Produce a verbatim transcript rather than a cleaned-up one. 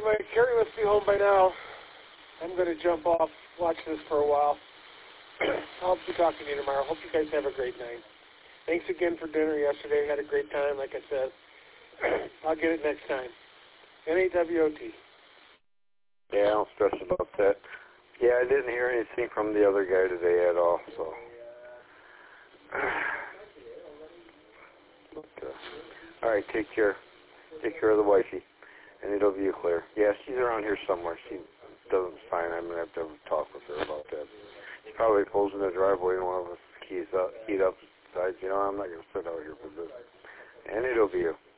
right, Mike. Carrie must be home by now. I'm going to jump off, watch this for a while. I'll be talking to you tomorrow. Hope you guys have a great night. Thanks again for dinner yesterday. Had a great time, like I said. I'll get it next time. N A W O T. Yeah, don't stress about that. Yeah, I didn't hear anything from the other guy today at all, so. But, uh, all right, take care. Take care of the wifey. And it'll be clear. Yeah, she's around here somewhere. She doesn't sign. I'm going to have to have a talk with her about that. She probably pulls in the driveway and one of us keys up, keyed up. Besides, you know, I'm not going to sit out here for this. And it'll be a